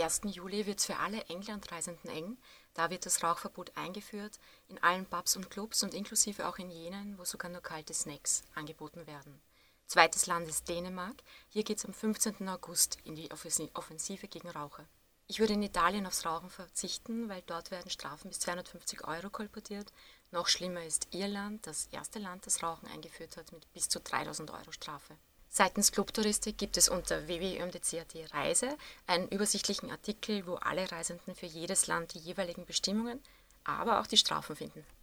1. Juli wird es für alle Englandreisenden eng. Da wird das Rauchverbot eingeführt, in allen Pubs und Clubs und inklusive auch in jenen, wo sogar nur kalte Snacks angeboten werden. Zweites Land ist Dänemark. Hier geht es am 15. August in die Offensive gegen Raucher. Ich würde in Italien aufs Rauchen verzichten, weil dort werden Strafen bis 250 Euro kolportiert. Noch schlimmer ist Irland, das erste Land, das Rauchen eingeführt hat, mit bis zu 3.000 Euro Strafe. Seitens Clubtouristik gibt es unter www.umdc.at Reise einen übersichtlichen Artikel, wo alle Reisenden für jedes Land die jeweiligen Bestimmungen, aber auch die Strafen finden.